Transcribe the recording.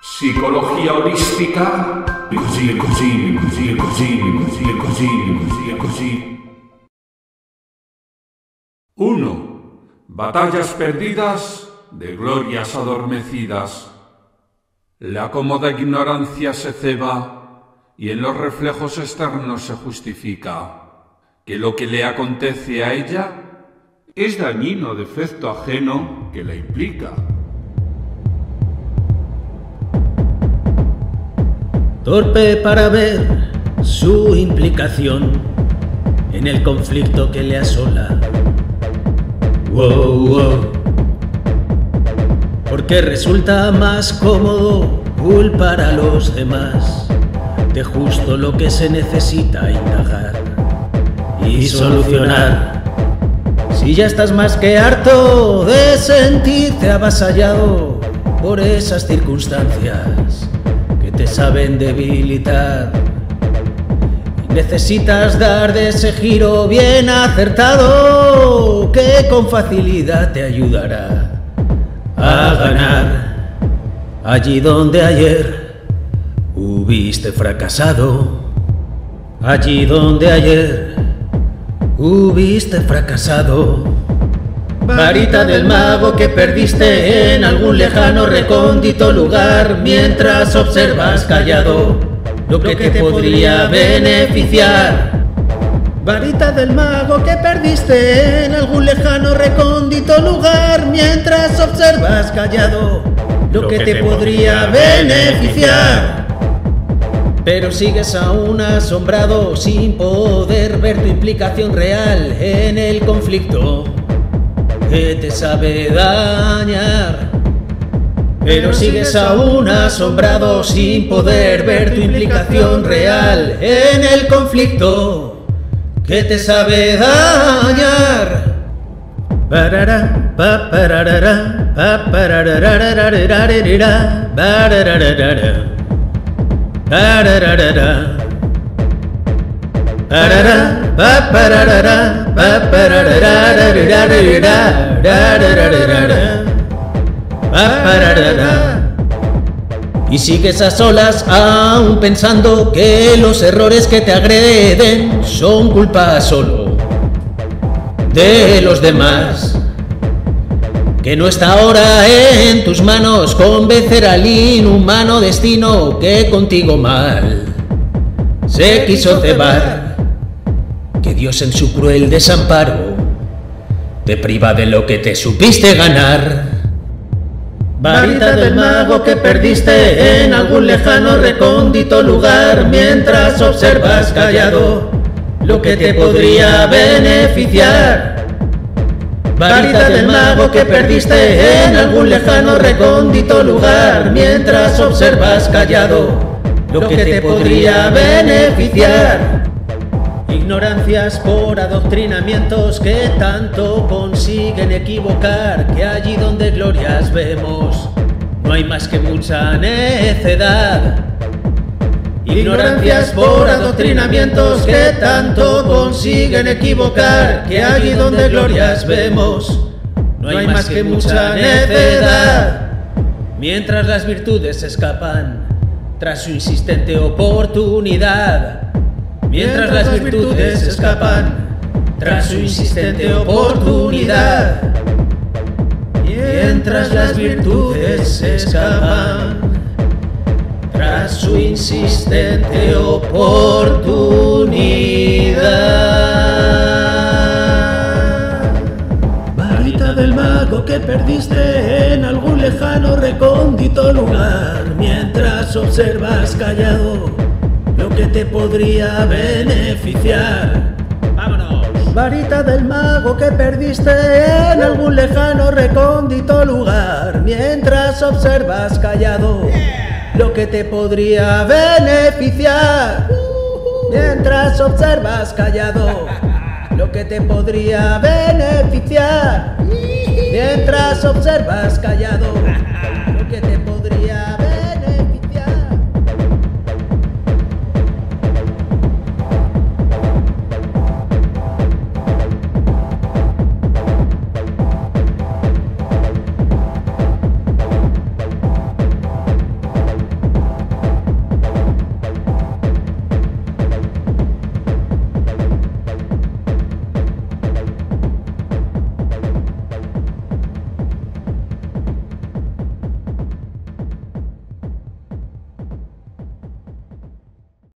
Psicología holística. Così. 1. Batallas perdidas de glorias adormecidas. La cómoda ignorancia se ceba y en los reflejos externos se justifica que lo que le acontece a ella es dañino defecto ajeno que la implica. Torpe para ver su implicación en el conflicto que le asola. Wow. Porque resulta más cómodo culpar a los demás de justo lo que se necesita indagar y solucionar. Si ya estás más que harto de sentirte avasallado por esas circunstancias que te saben debilitar y necesitas dar de ese giro bien acertado que con facilidad te ayudará a ganar allí donde ayer hubiste fracasado, allí donde ayer hubiste fracasado. Varita del mago que perdiste en algún lejano recóndito lugar mientras observas callado lo que te podría beneficiar. Varita del mago que perdiste en algún lejano recóndito lugar mientras observas callado lo que te podría beneficiar. Pero sigues aún asombrado sin poder ver tu implicación real en el conflicto que te sabe dañar. Pero sigues aún asombrado sin poder ver tu implicación real en el conflicto que te sabe dañar. Y sigues a solas aún pensando que los errores que te agreden son culpa solo de los demás, que no está ahora en tus manos convencer al inhumano destino que contigo mal se quiso cebar, que Dios en su cruel desamparo te priva de lo que te supiste ganar. Varita del mago que perdiste en algún lejano recóndito lugar mientras observas callado lo que te podría beneficiar. Varita del mago que perdiste en algún lejano recóndito lugar mientras observas callado lo que te podría beneficiar. Ignorancias por adoctrinamientos que tanto consiguen equivocar, que allí donde glorias vemos no hay más que mucha necedad. Ignorancias por adoctrinamientos que tanto consiguen equivocar, que allí donde glorias vemos no hay más que mucha necedad. Mientras las virtudes escapan tras su insistente oportunidad, mientras las virtudes escapan tras su insistente oportunidad, mientras las virtudes escapan tras su insistente oportunidad. Varita del mago que perdiste en algún lejano recóndito lugar mientras observas callado lo que te podría beneficiar. ¡Vámonos! Varita del mago que perdiste en algún lejano recóndito lugar mientras observas callado lo que te podría beneficiar. Mientras observas callado lo que te podría beneficiar. Mientras observas callado